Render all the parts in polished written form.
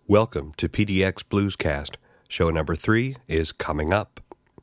Welcome to PDX Bluescast. Show number 3 is coming up.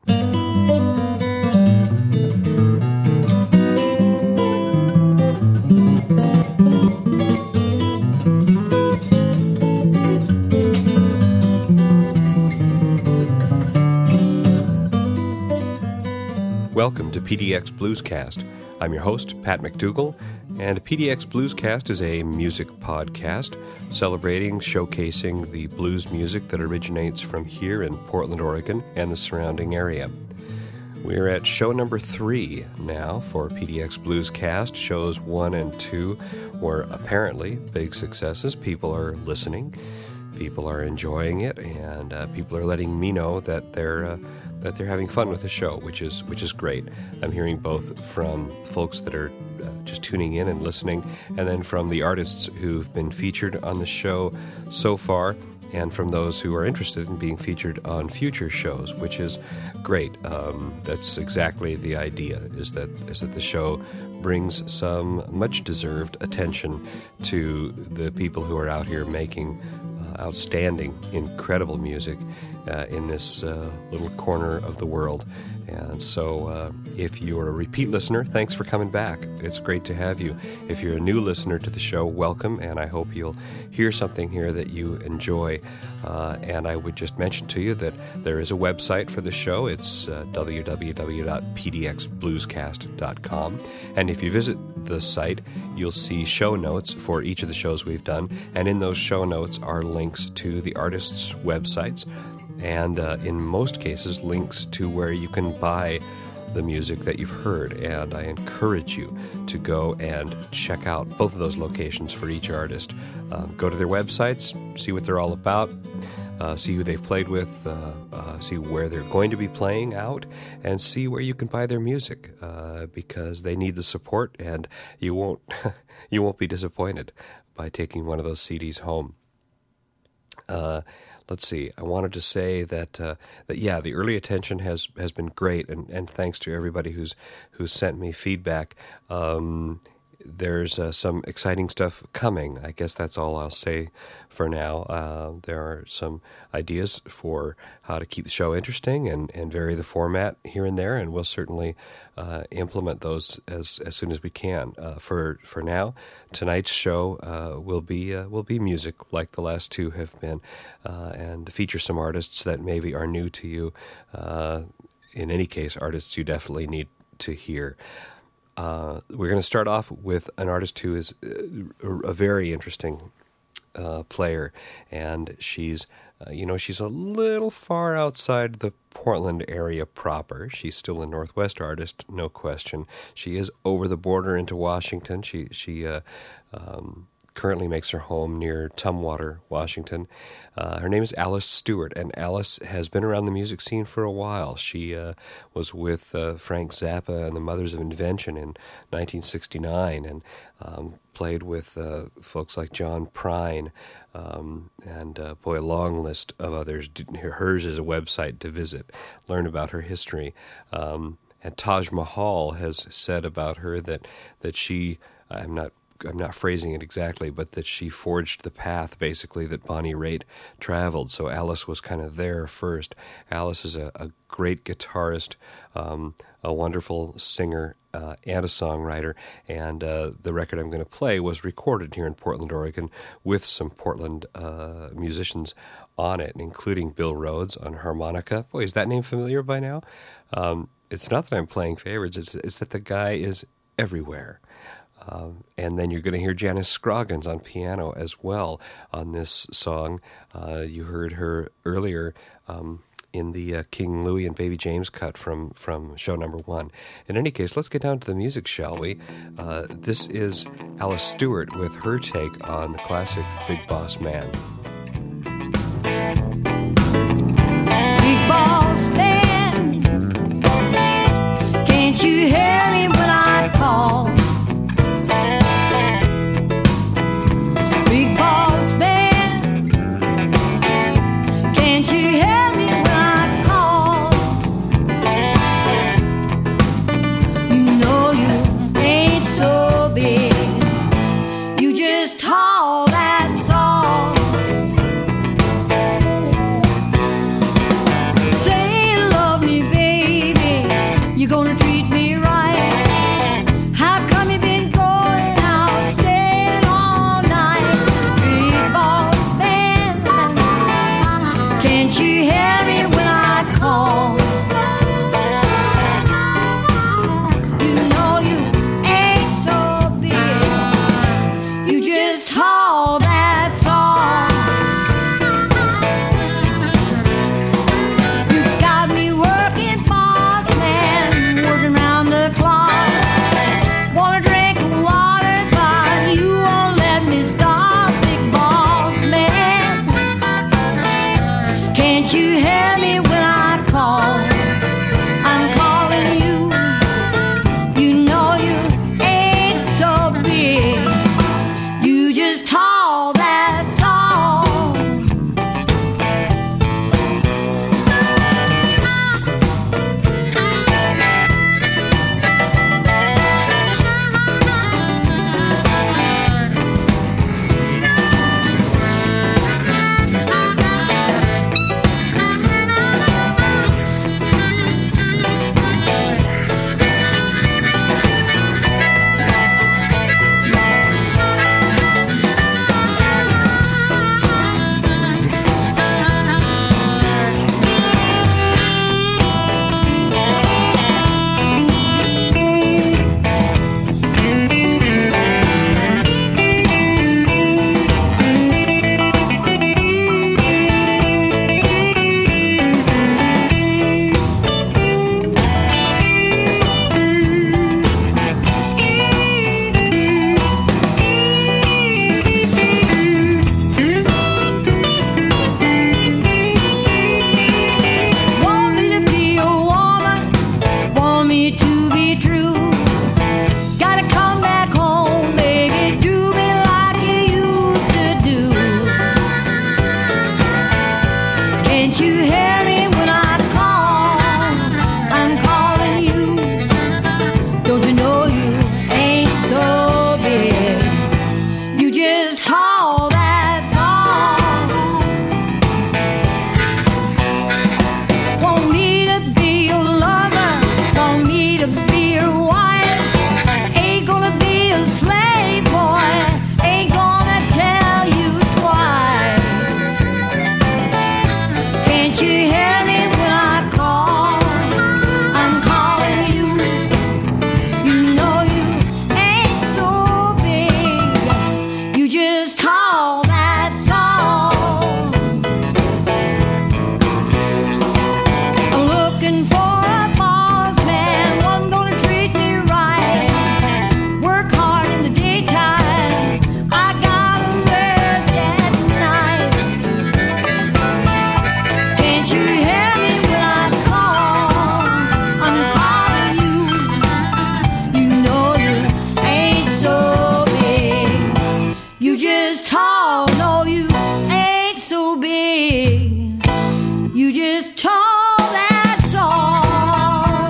Welcome to PDX Bluescast. I'm your host, Pat McDougall, and PDX Bluescast is a music podcast celebrating, showcasing the blues music that originates from here in Portland, Oregon, and the surrounding area. We're at show number 3 now for PDX Bluescast. Shows 1 and 2 were apparently big successes. People are listening, people are enjoying it, and people are letting me know that they're having fun with the show, which is great. I'm hearing both from folks that are just tuning in and listening, and then from the artists who've been featured on the show so far, and from those who are interested in being featured on future shows, which is great. That's exactly the idea, is that the show brings some much-deserved attention to the people who are out here making outstanding, incredible music in this little corner of the world. And so if you're a repeat listener, thanks for coming back. It's great to have you. If you're a new listener to the show, welcome, and I hope you'll hear something here that you enjoy. And I would just mention to you that there is a website for the show. It's www.pdxbluescast.com. And if you visit the site, you'll see show notes for each of the shows we've done. And in those show notes are links to the artists' websites, and in most cases, links to where you can buy the music that you've heard. And I encourage you to go and check out both of those locations for each artist. Go to their websites, see what they're all about, see who they've played with, see where they're going to be playing out, and see where you can buy their music, because they need the support, and you won't you won't be disappointed by taking one of those CDs home. Let's see. I wanted to say that the early attention has been great, and thanks to everybody who's sent me feedback. There's some exciting stuff coming. I guess that's all I'll say for now. There are some ideas for how to keep the show interesting and vary the format here and there, and we'll certainly implement those as soon as we can. For now, tonight's show will be music like the last two have been, and feature some artists that maybe are new to you. In any case, artists you definitely need to hear. We're going to start off with an artist who is a very interesting player, and she's a little far outside the Portland area proper. She's still a Northwest artist, no question. She is over the border into Washington. She currently makes her home near Tumwater, Washington. Her name is Alice Stewart, and Alice has been around the music scene for a while. She was with Frank Zappa and the Mothers of Invention in 1969, and played with folks like John Prine, and a long list of others. Hers is a website to visit, learn about her history. And Taj Mahal has said about her that she, I'm not phrasing it exactly, but that she forged the path, basically, that Bonnie Raitt traveled. So Alice was kind of there first. Alice is a great guitarist, a wonderful singer, and a songwriter, and the record I'm going to play was recorded here in Portland, Oregon, with some Portland musicians on it, including Bill Rhodes on harmonica. Boy, is that name familiar by now? It's not that I'm playing favorites, it's that the guy is everywhere. And then you're going to hear Janice Scroggins on piano as well on this song. You heard her earlier in the King Louie and Baby James cut from show number 1. In any case, let's get down to the music, shall we? This is Alice Stewart with her take on the classic Big Boss Man. Big Boss Man, can't you hear me when I call? You just tall, that's all. Can't you hear me when I call? I'm calling you. You know you ain't so big. You just tall, that's all. Can't you hear me when I call? I'm calling you. Don't you know you ain't so big? You just tall, that's all. Want me to be your lover? Want me to be your wife? Ain't gonna be a slave boy. Ain't gonna tell you twice. Can't you hear me when I call? I'm calling you. You know you ain't so big. You just tall, that's all. I'm looking for a boss man, one gonna treat me right. Work hard in the daytime, I gotta rest at night. Can't you hear me when I call? I'm calling you. You know you ain't so big. You just tall, no you ain't so big. You just tall, that's all.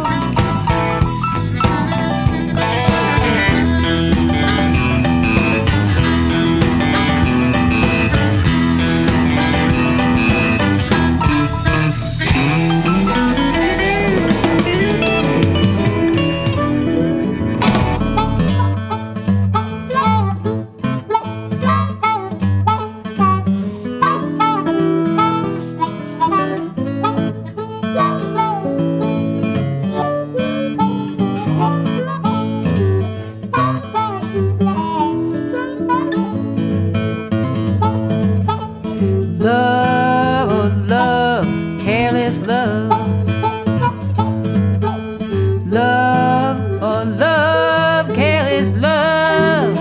Love, oh love, careless love. Love, oh love, careless love.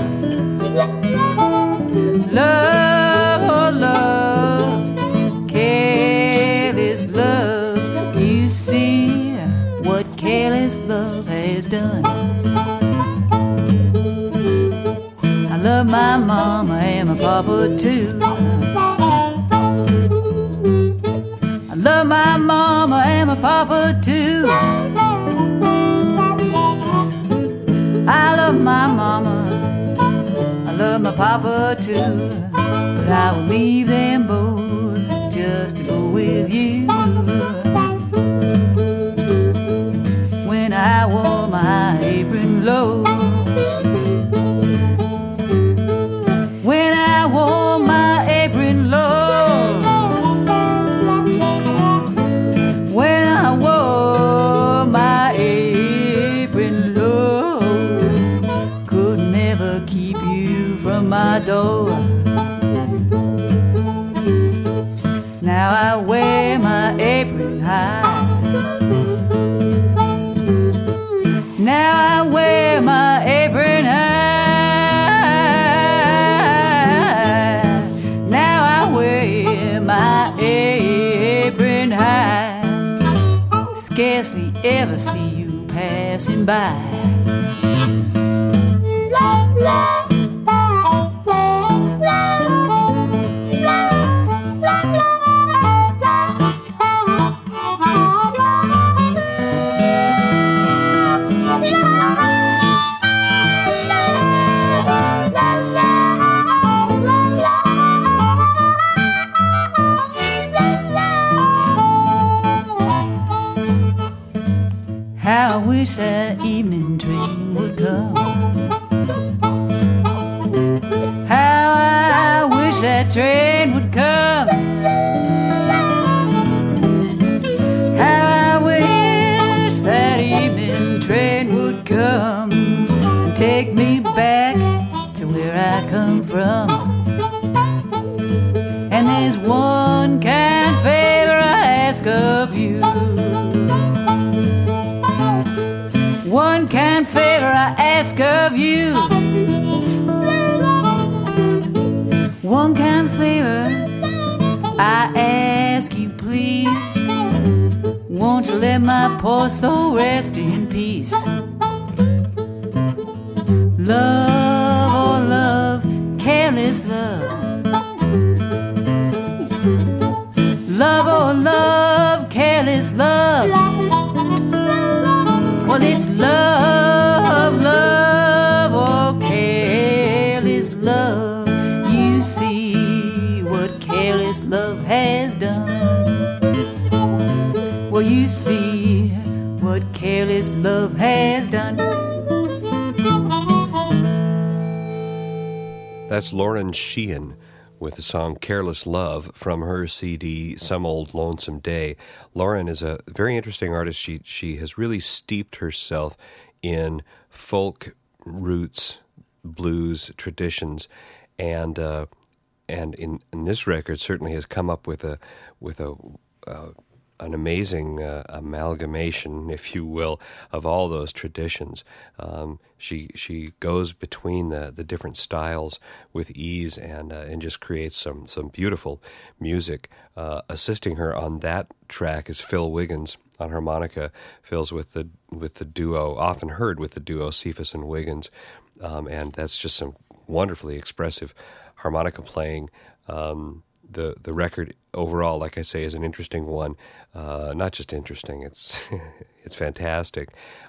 Love, oh love, careless love. You see what careless love has done. I love my mama and my papa too. I love my mama and my papa too. I love my mama, I love my papa too. But I will leave them both just to go with you. When I wore my apron low, when I wore my apron low, when I wore my apron low, could never keep you from my door. Now I wear my apron high. Now I wear my apron high. Now I wear my apron ever see you passing by. How I wish that evening train would come. How I wish that train would come. How I wish that evening train would come and take me back to where I come from. And there's one kind favor I ask of you. One kind favor I ask of you. One kind favor I ask you, please. Won't you let my poor soul rest in peace? Love, oh love, careless love. Love, oh love, careless love. Well, it's love, love, oh, careless love. You see what careless love has done. Well, you see what careless love has done. That's Lauren Sheehan with the song Careless Love from her CD, Some Old Lonesome Day. Lauren is a very interesting artist. She has really steeped herself in folk roots, blues traditions, and in this record certainly has come up with an amazing amalgamation, if you will, of all those traditions. She goes between the different styles with ease and just creates some beautiful music. Assisting her on that track is Phil Wiggins on harmonica. Phil's with the duo, often heard with the duo Cephas and Wiggins, and that's just some wonderfully expressive harmonica playing. The record overall, like I say, is an interesting one. Not just interesting; it's it's fantastic.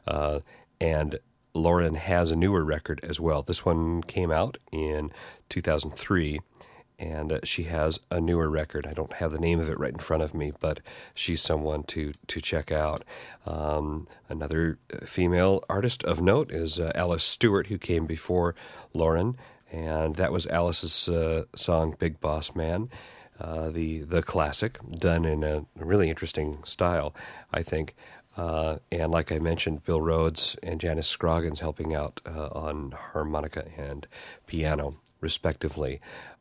And Lauren has a newer record as well. This one came out in 2003, and she has a newer record. I don't have the name of it right in front of me, but she's someone to check out. Another female artist of note is Alice Stewart, who came before Lauren, and that was Alice's song "Big Boss Man." The classic, done in a really interesting style, I think. And like I mentioned, Bill Rhodes and Janice Scroggins helping out on harmonica and piano, respectively.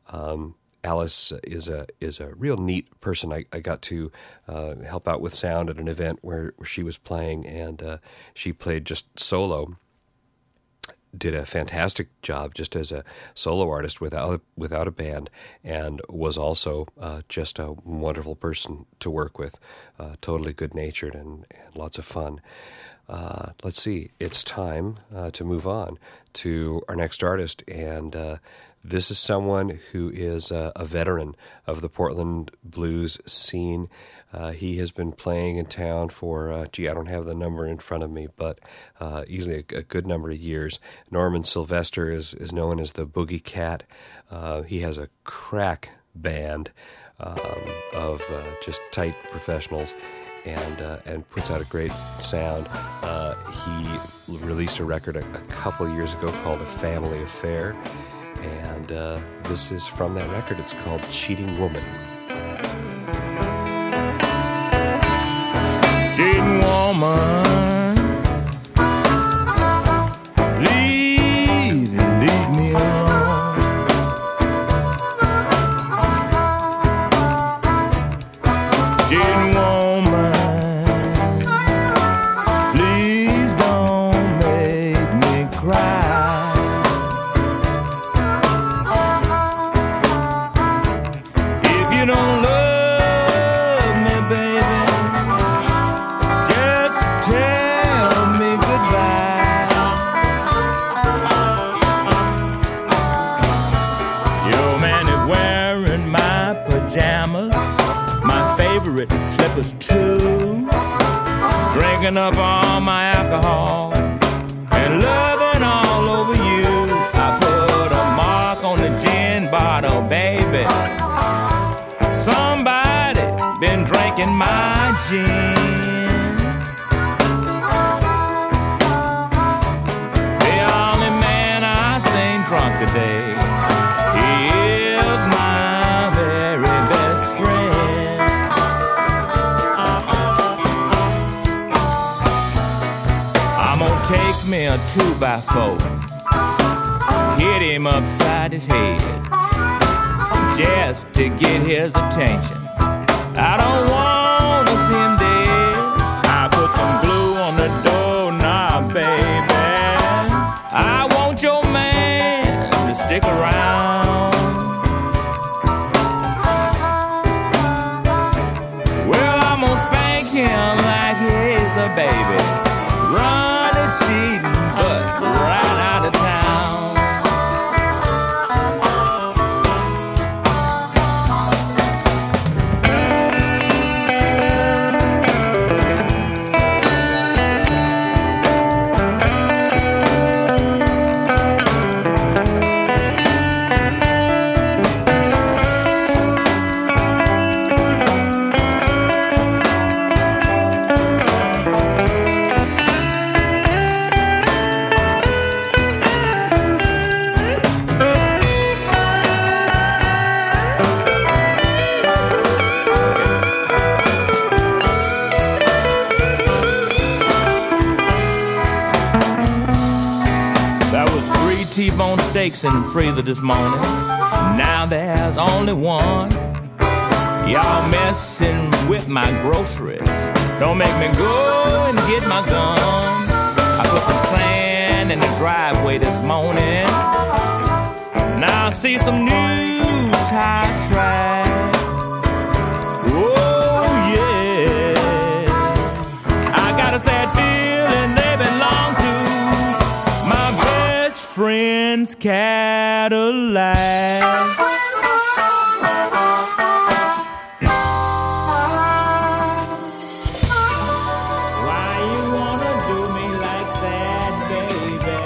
Alice is a real neat person. I got to help out with sound at an event where she was playing, and she played just solo. Did a fantastic job just as a solo artist without a band, and was also just a wonderful person to work with, totally good-natured and lots of fun. Let's see, it's time to move on to our next artist, and this is someone who is a veteran of the Portland blues scene. He has been playing in town for, I don't have the number in front of me, but easily a good number of years. Norman Sylvester is known as the Boogie Cat. He has a crack band of just tight professionals, and puts out a great sound. He released a record a couple years ago called A Family Affair, and this is from that record. It's called Cheating Woman. Cheating woman, leave me alone. Cheating woman, please don't make me cry. If you don't love me, baby, just tell favorite slippers too. Drinking up all my alcohol and loving all over you. I put a mark on the gin bottle, baby. Somebody been drinking my gin. The only man I've seen drunk today, he is my very best friend. I'm gonna take me a 2x4, hit him upside his head, just to get his attention. I don't want to see him dead. I put some glue on the doorknob, baby. I want your man to stick around. Well, I'm gonna spank him like he's a baby. Run a cheating, but right out of town. T-bone steaks in the freezer this morning. Now there's only one. Y'all messing with my groceries. Don't make me go and get my gun. I put some sand in the driveway this morning. Now I see some new tire tracks. Oh yeah, I got a sad feeling they belong to my best friend's Cadillac. Why you wanna do me like that, baby?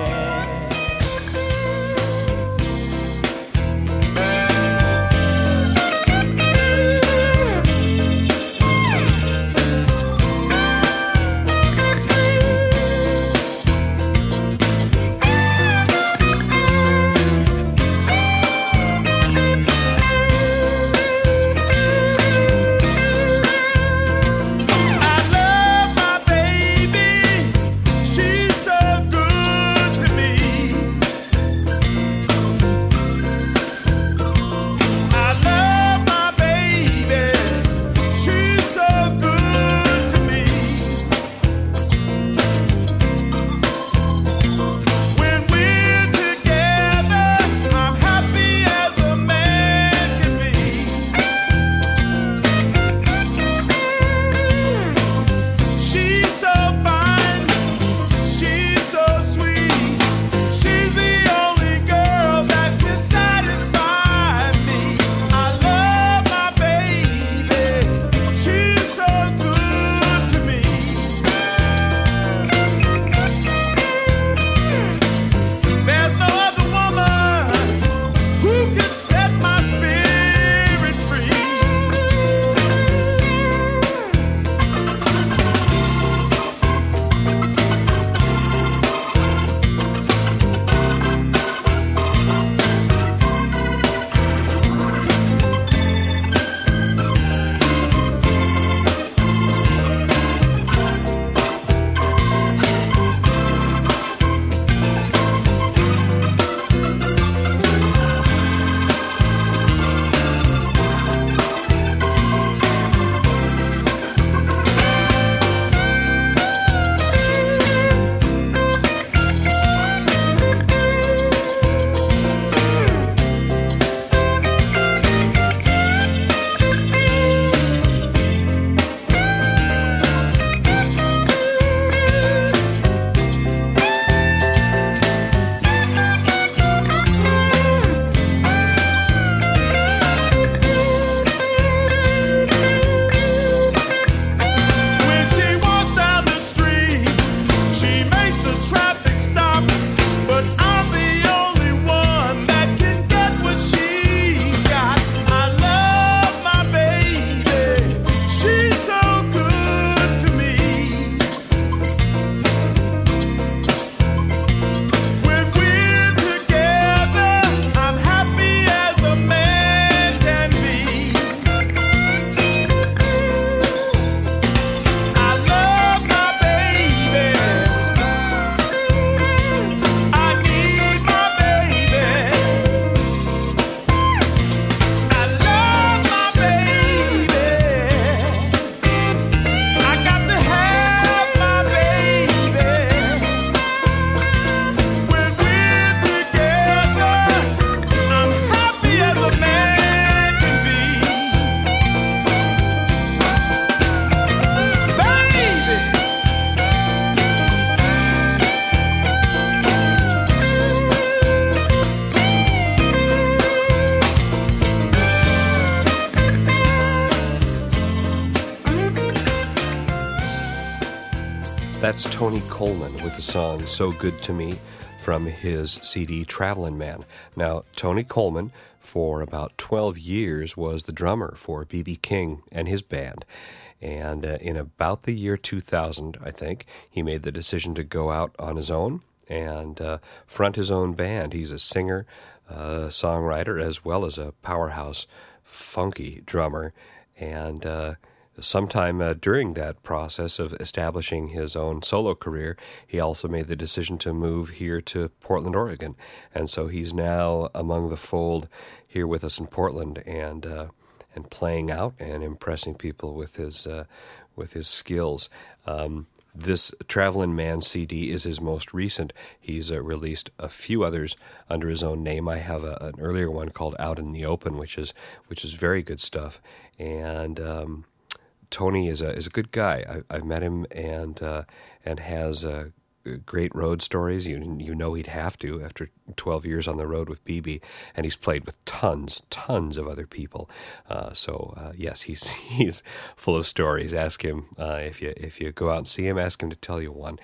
That's Tony Coleman with the song So Good to Me from his CD Travelin' Man. Now, Tony Coleman, for about 12 years, was the drummer for B.B. King and his band. And in about the year 2000, I think, he made the decision to go out on his own and front his own band. He's a singer, songwriter, as well as a powerhouse, funky drummer. And sometime during that process of establishing his own solo career, he also made the decision to move here to Portland, Oregon. And so he's now among the fold here with us in Portland and playing out and impressing people with his skills. This Travelin' Man CD is his most recent. He's released a few others under his own name. I have an earlier one called Out in the Open, which is very good stuff. And Tony is a good guy. I've met him and has great road stories. You know he'd have to after 12 years on the road with BB, and he's played with tons of other people. Yes, he's full of stories. Ask him if you go out and see him. Ask him to tell you one.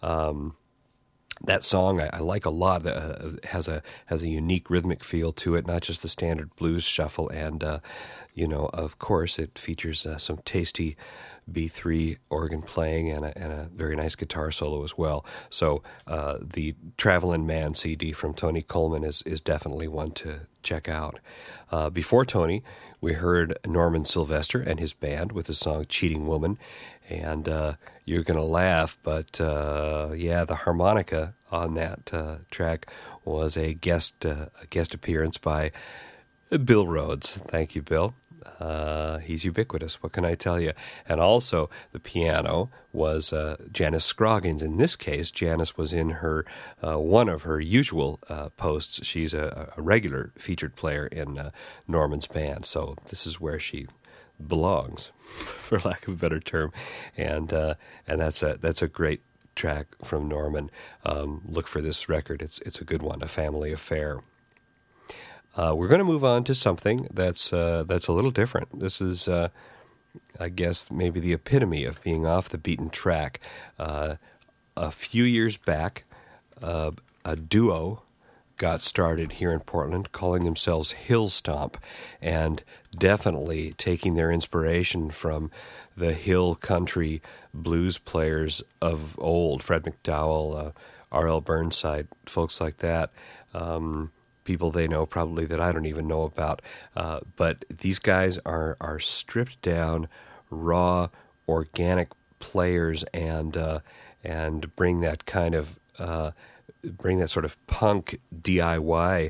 That song I like a lot. Has a unique rhythmic feel to it, not just the standard blues shuffle. And of course, it features some tasty B3 organ playing and a very nice guitar solo as well. So the Travelin' Man CD from Tony Coleman is definitely one to check out. Before Tony, we heard Norman Sylvester and his band with the song Cheating Woman. And you're going to laugh, but the harmonica on that track was a guest appearance by Bill Rhodes. Thank you, Bill. He's ubiquitous. What can I tell you? And also, the piano was Janice Scroggins. In this case, Janice was in her one of her usual posts. She's a regular featured player in Norman's band, so this is where she belongs, for lack of a better term, and that's a great track from Norman. Look for this record; it's a good one, A Family Affair. We're going to move on to something that's a little different. This is, I guess, maybe the epitome of being off the beaten track. A few years back, a duo got started here in Portland calling themselves Hill Stomp, and definitely taking their inspiration from the hill country blues players of old, Fred McDowell, R.L. Burnside, folks like that, people they know probably that I don't even know about, but these guys are stripped down, raw, organic players and bring that kind of bring that sort of punk DIY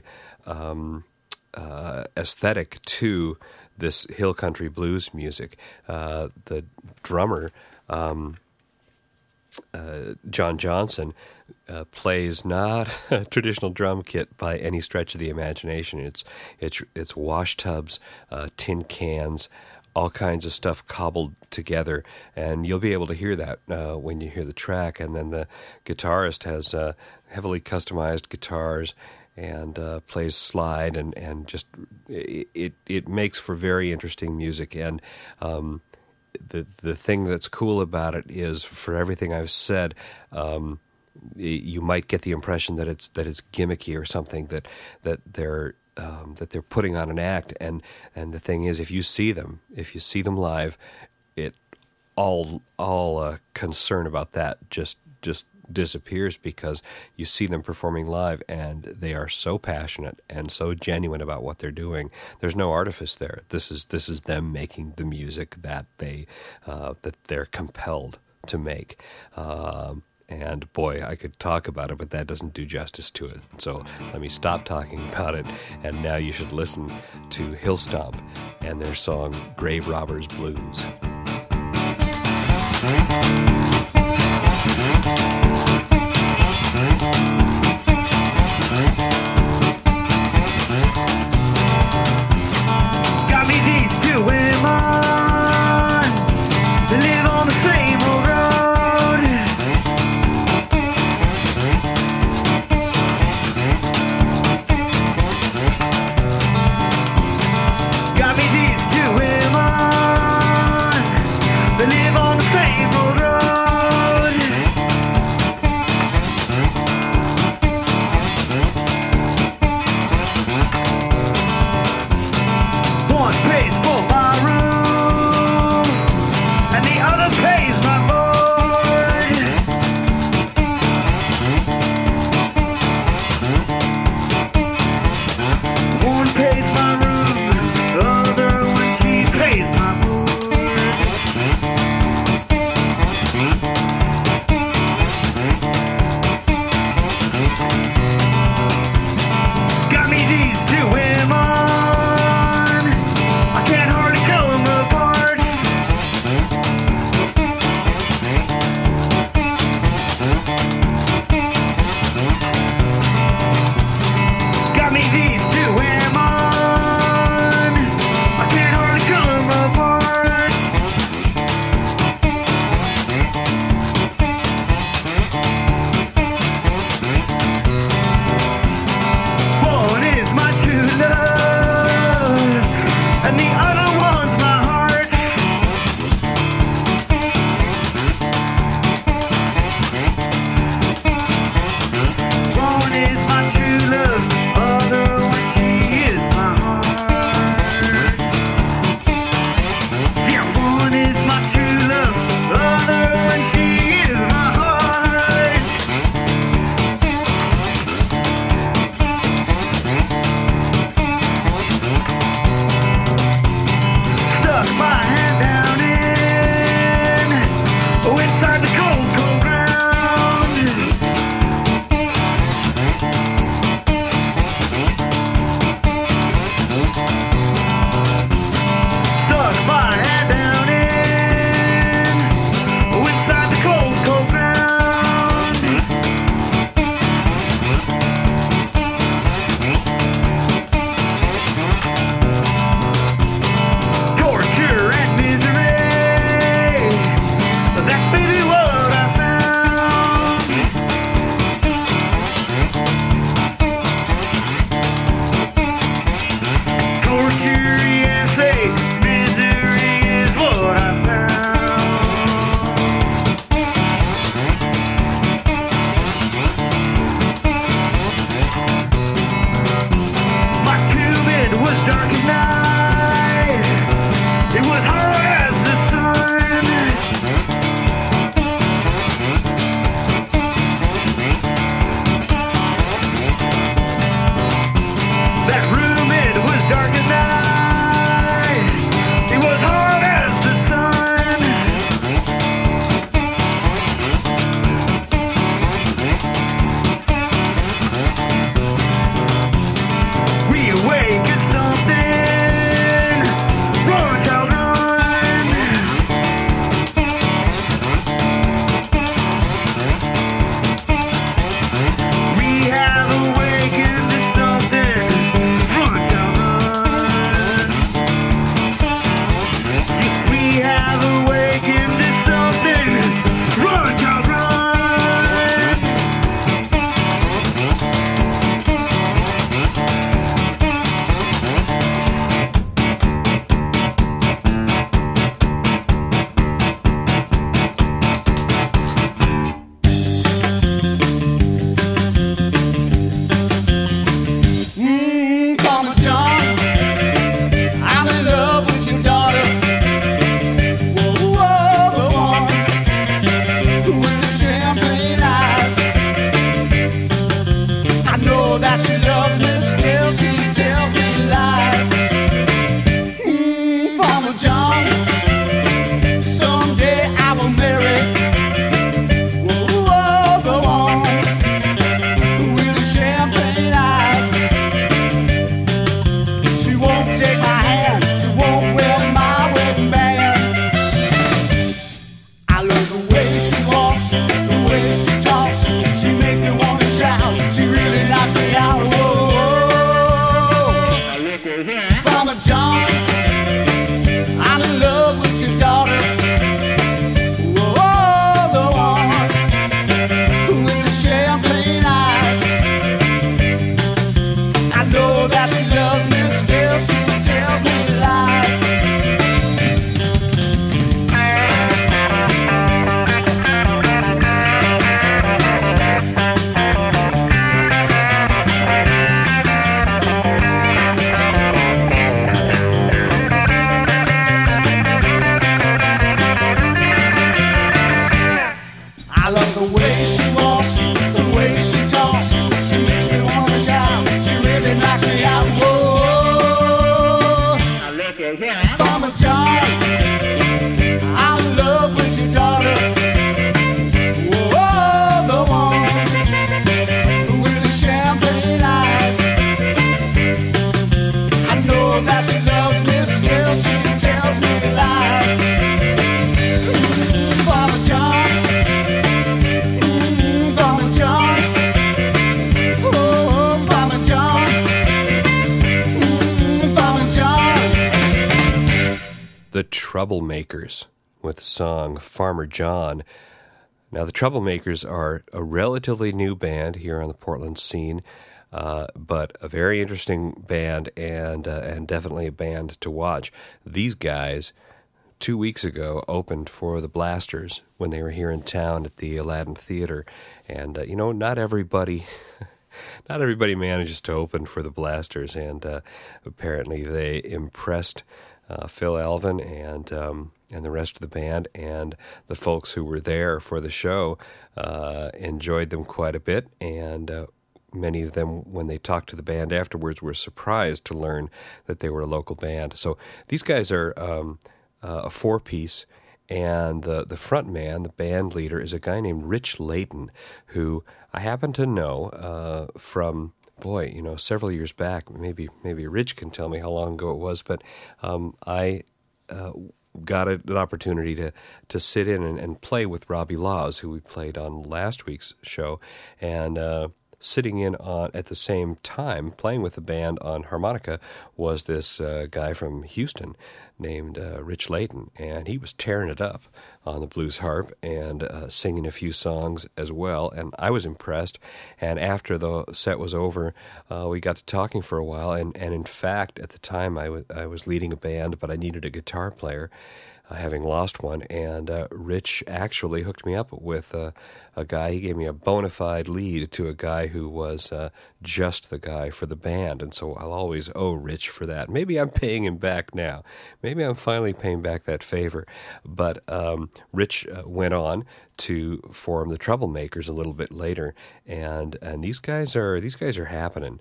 aesthetic to this hill country blues music. The drummer, John Johnson, plays not a traditional drum kit by any stretch of the imagination. It's wash tubs, tin cans, all kinds of stuff cobbled together, and you'll be able to hear that when you hear the track. And then the guitarist has heavily customized guitars and plays slide, and just it makes for very interesting music. And the thing that's cool about it is, for everything I've said, you might get the impression that it's gimmicky or something, that they're putting on an act, and the thing is, if you see them live, it all concern about that just disappears, because you see them performing live and they are so passionate and so genuine about what they're doing. There's no artifice there. This is them making the music that they're compelled to make. And boy, I could talk about it, but that doesn't do justice to it. So let me stop talking about it, and now you should listen to Hill Stomp and their song Grave Robbers Blues. Got me these two women, they live on the same old road. Got me these two women, they live on the same old road. Troublemakers with the song Farmer John. Now, the Troublemakers are a relatively new band here on the Portland scene, but a very interesting band and definitely a band to watch. These guys, 2 weeks ago, opened for the Blasters when they were here in town at the Aladdin Theater. And, not everybody manages to open for the Blasters, and apparently they impressed Phil Alvin and the rest of the band, and the folks who were there for the show enjoyed them quite a bit, and many of them, when they talked to the band afterwards, were surprised to learn that they were a local band. So these guys are a four-piece, and the front man, the band leader, is a guy named Rich Layton, who I happen to know from, several years back. Maybe Rich can tell me how long ago it was, but I got an opportunity to sit in and play with Robbie Laws, who we played on last week's show, and sitting in on at the same time playing with the band on harmonica was this guy from Houston named Rich Layton, and he was tearing it up on the blues harp and singing a few songs as well, and I was impressed. And after the set was over, we got to talking for a while, and in fact, at the time I was leading a band, but I needed a guitar player, having lost one, and Rich actually hooked me up with a guy. He gave me a bona fide lead to a guy who was just the guy for the band, and so I'll always owe Rich for that. Maybe I'm paying him back now. Maybe I'm finally paying back that favor. But Rich went on to form the Troublemakers a little bit later, and these guys are happening.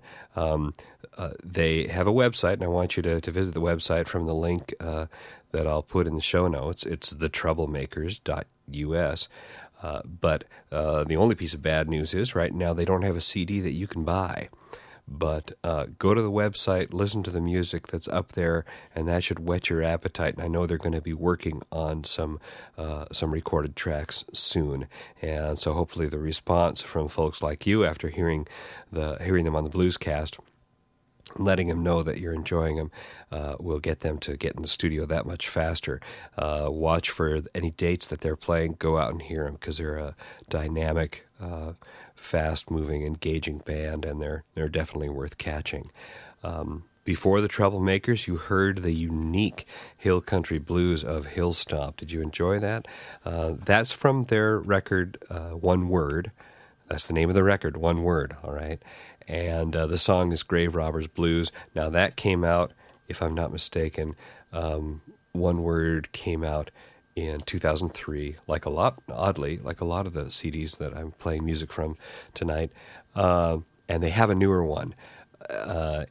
They have a website, and I want you to visit the website from the link that I'll put in the show notes. It's thetroublemakers.us. But the only piece of bad news is right now they don't have a CD that you can buy. But go to the website, listen to the music that's up there, and that should whet your appetite. And I know they're going to be working on some recorded tracks soon, and so hopefully the response from folks like you after hearing them on the Bluescast, letting them know that you're enjoying them, will get them to get in the studio that much faster. Watch for any dates that they're playing. Go out and hear them, because they're a dynamic, fast-moving, engaging band, and they're definitely worth catching. Before the Troublemakers, you heard the unique hill country blues of Hill Stomp. Did you enjoy that? That's from their record, One Word. That's the name of the record, One Word, all right? And the song is Grave Robbers Blues. Now, that came out, if I'm not mistaken, One Word came out in 2003, oddly, like a lot of the CDs that I'm playing music from tonight. And they have a newer one. The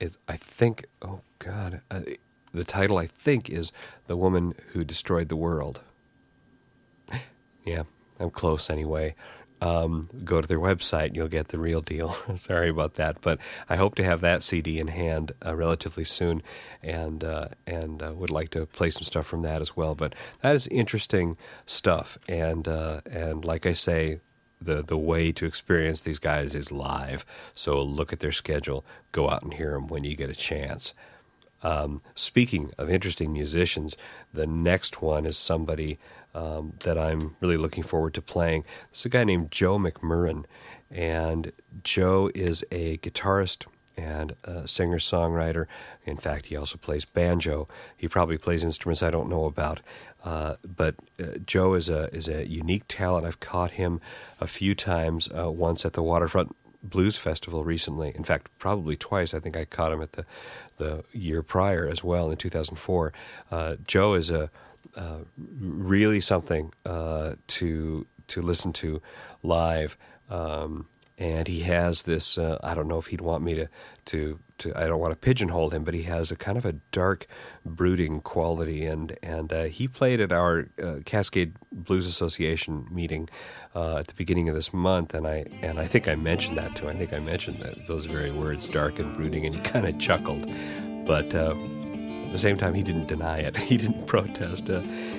title, I think, is The Woman Who Destroyed the World. Yeah, I'm close anyway. Go to their website, you'll get the real deal. Sorry about that, but I hope to have that CD in hand relatively soon, and would like to play some stuff from that as well. But that is interesting stuff, and like I say, the way to experience these guys is live. So look at their schedule, go out and hear them when you get a chance. Speaking of interesting musicians, the next one is somebody that I'm really looking forward to playing. It's a guy named Joe McMurrin, and Joe is a guitarist and a singer-songwriter. In fact, he also plays banjo. He probably plays instruments I don't know about, but Joe is a unique talent. I've caught him a few times, once at the Waterfront Blues Festival recently. In fact, probably twice. I think I caught him at the year prior as well in 2004. Joe is really something to listen to live, and he has this. I don't know if he'd want me to. I don't want to pigeonhole him, but he has a kind of a dark, brooding quality, and he played at our Cascade Blues Association meeting at the beginning of this month, and I think I mentioned that too. I think I mentioned those very words, dark and brooding, and he kind of chuckled, but at the same time he didn't deny it. He didn't protest,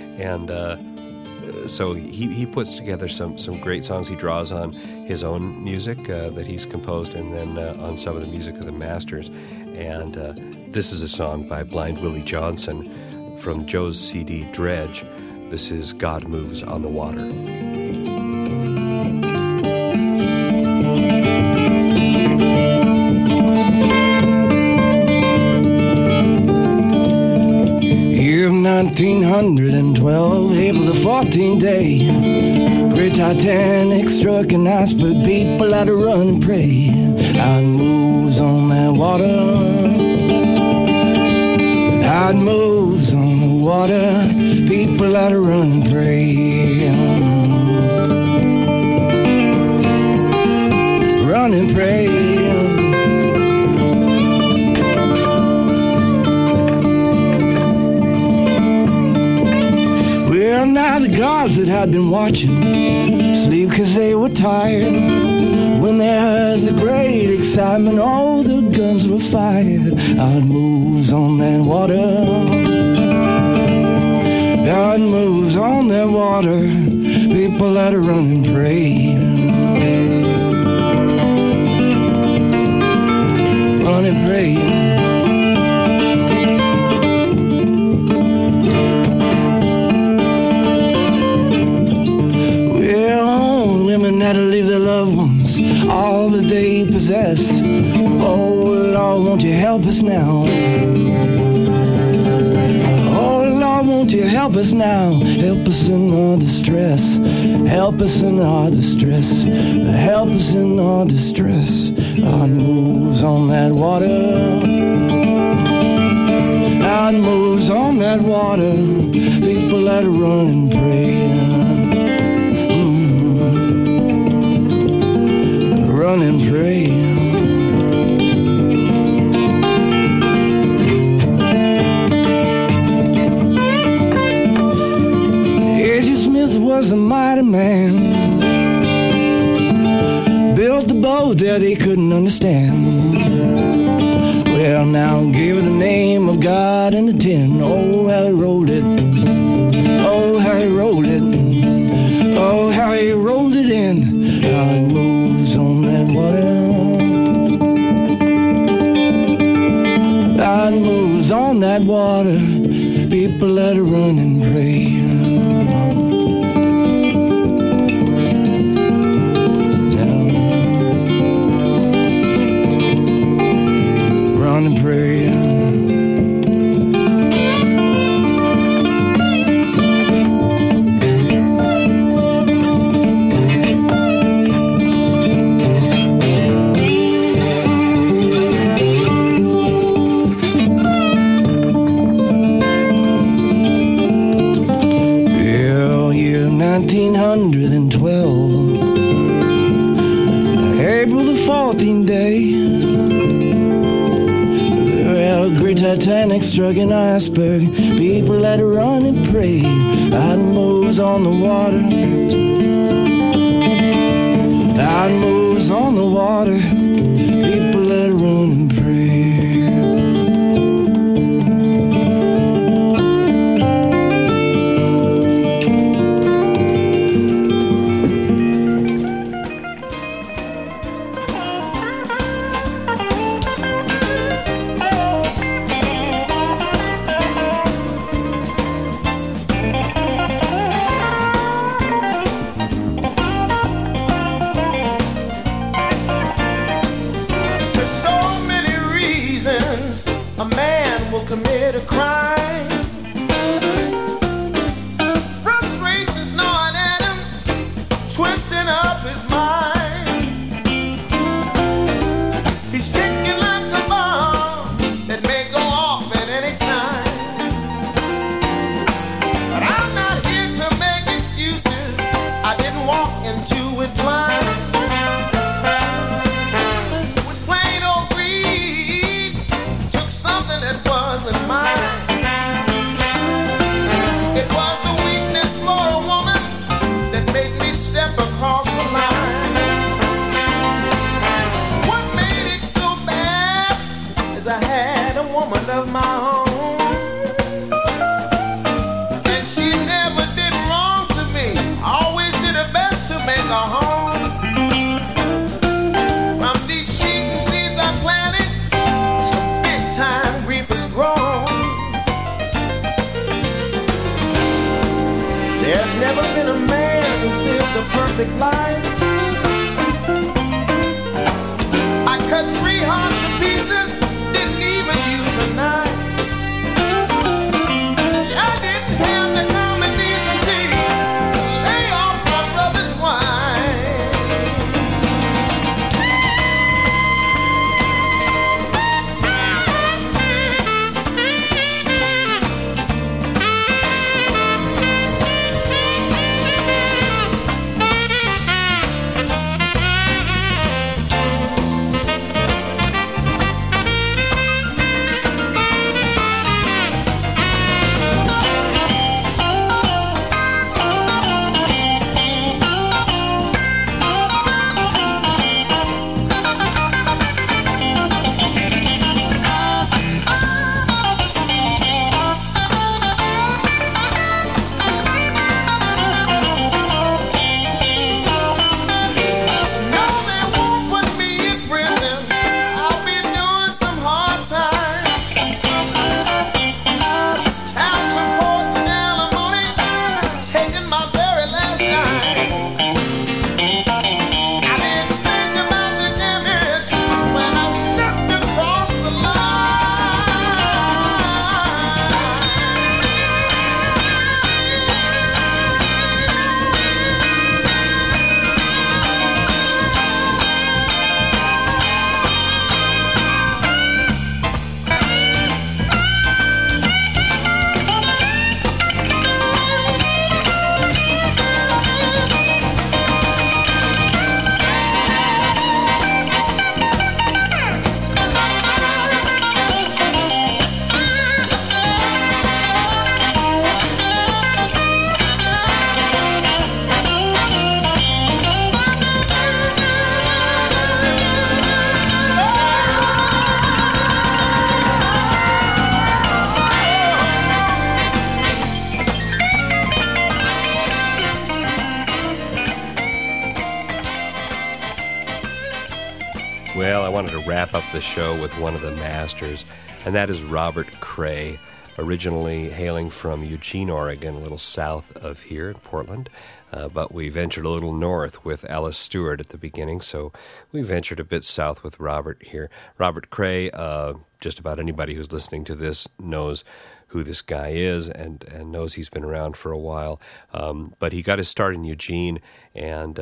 so he puts together some great songs. He draws on his own music that he's composed, and then on some of the music of the masters. And this is a song by Blind Willie Johnson from Joe's CD Dredge. This is God Moves on the Water. Year 1912, April the 14th day, great Titanic struck an iceberg, people had to run and pray. God moves on that water. God moves on the water, people had to run and pray. Run and pray. Well, now the gods that had been watching sleep 'cause they were tired. When they heard the great excitement, all the guns were fired. God moves on that water. God moves on that water. People let her run and pray. Run and pray. Well, women had to leave their loved ones, all that they possess. Oh Lord, won't you help us now? Oh Lord, won't you help us now? Help us in our distress. Help us in our distress. Help us in our distress. God moves on that water. God moves on that water. People let her run and pray. Run and pray. A.J. Smith was a mighty man, built the boat that he couldn't understand. Well, now give it the name of God in the tin. Oh, how he rolled it. Oh, how he rolled it. Oh, how he rolled it in. God moves on that water. God moves on that water. People let her run and pray. Run and pray. Well, year 1912, April the 14th day. Well, great Titanic struck an iceberg. People let her run and pray. God moves on the water. God moves on the water. People let her run and pray. There's never been a man who's lived a perfect life. I cut 3 hearts to pieces, didn't even use a knife. I didn't have the common decency to lay off my brother's wife. Well, I wanted to wrap up the show with one of the masters, and that is Robert Cray, originally hailing from Eugene, Oregon, a little south of here in Portland. But we ventured a little north with Alice Stewart at the beginning, so we ventured a bit south with Robert here. Robert Cray, just about anybody who's listening to this knows who this guy is and knows he's been around for a while. But he got his start in Eugene and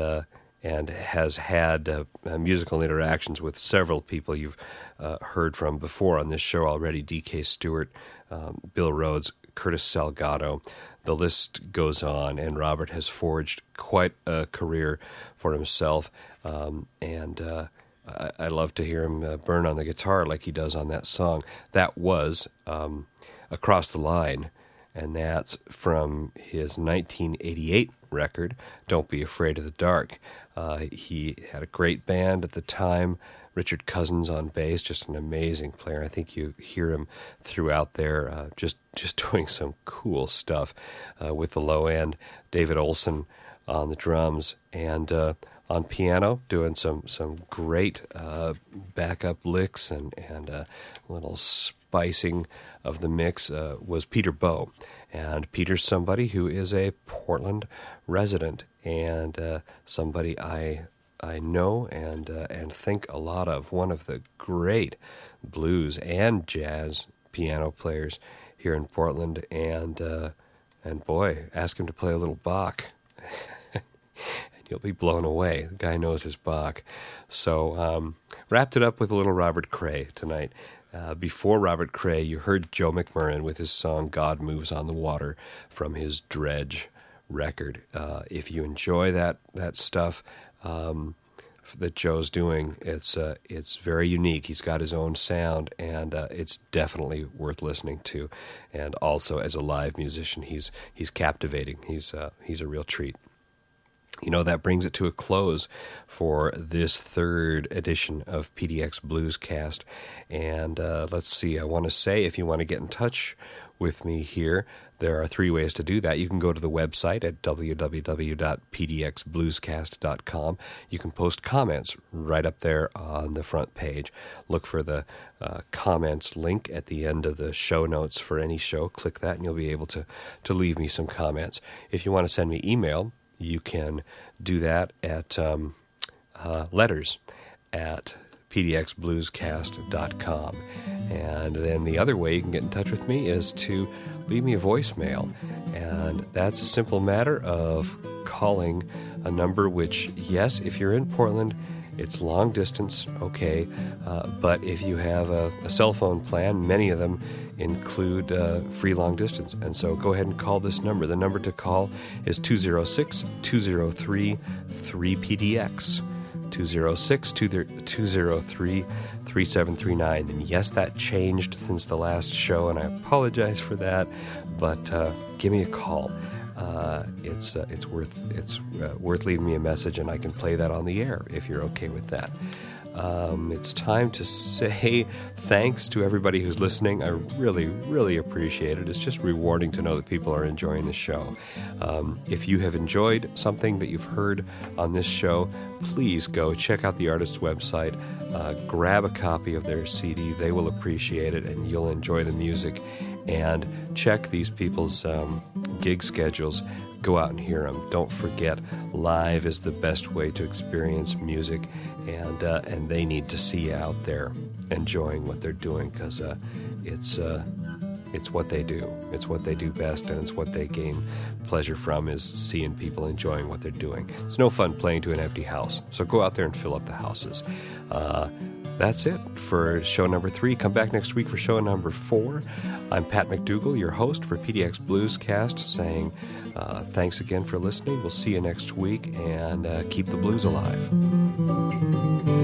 has had musical interactions with several people you've heard from before on this show already, D.K. Stewart, Bill Rhodes, Curtis Salgado. The list goes on, and Robert has forged quite a career for himself, and I love to hear him burn on the guitar like he does on that song. That was Across the Line, and that's from his 1988 record, Don't Be Afraid of the Dark. He had a great band at the time, Richard Cousins on bass, just an amazing player. I think you hear him throughout there, just doing some cool stuff with the low end. David Olson on the drums, and on piano, doing some great backup licks and a little spicing of the mix was Peter Bowe. And Peter's somebody who is a Portland resident and somebody I know and think a lot of. One of the great blues and jazz piano players here in Portland. And boy, ask him to play a little Bach. You'll be blown away. The guy knows his Bach. So wrapped it up with a little Robert Cray tonight. Before Robert Cray, you heard Joe McMurrin with his song God Moves on the Water from his Dredge record. If you enjoy that stuff that Joe's doing, it's very unique. He's got his own sound, and it's definitely worth listening to. And also, as a live musician, he's captivating. He's a real treat. That brings it to a close for this third edition of PDX Bluescast. And let's see, I want to say, if you want to get in touch with me here, there are 3 ways to do that. You can go to the website at www.pdxbluescast.com. You can post comments right up there on the front page. Look for the comments link at the end of the show notes for any show. Click that and you'll be able to leave me some comments. If you want to send me email, you can do that at letters at pdxbluescast.com. And then the other way you can get in touch with me is to leave me a voicemail. And that's a simple matter of calling a number which, yes, if you're in Portland, it's long distance, okay, but if you have a cell phone plan, many of them include free long distance. And so go ahead and call this number. The number to call is 206-203-3PDX. 206-203-3739. And yes, that changed since the last show, and I apologize for that, but give me a call. It's worth leaving me a message, and I can play that on the air if you're okay with that. It's time to say thanks to everybody who's listening. I really, really appreciate it. It's just rewarding to know that people are enjoying the show. If you have enjoyed something that you've heard on this show, please go check out the artist's website, grab a copy of their CD. They will appreciate it, and you'll enjoy the music. And check these people's gig schedules. Go out and hear them. Don't forget, live is the best way to experience music, and they need to see you out there enjoying what they're doing, because it's what they do. It's what they do best, and it's what they gain pleasure from, is seeing people enjoying what they're doing. It's no fun playing to an empty house, so go out there and fill up the houses. That's it for show number 3. Come back next week for show number 4. I'm Pat McDougall, your host for PDX Bluescast, saying thanks again for listening. We'll see you next week, and keep the blues alive.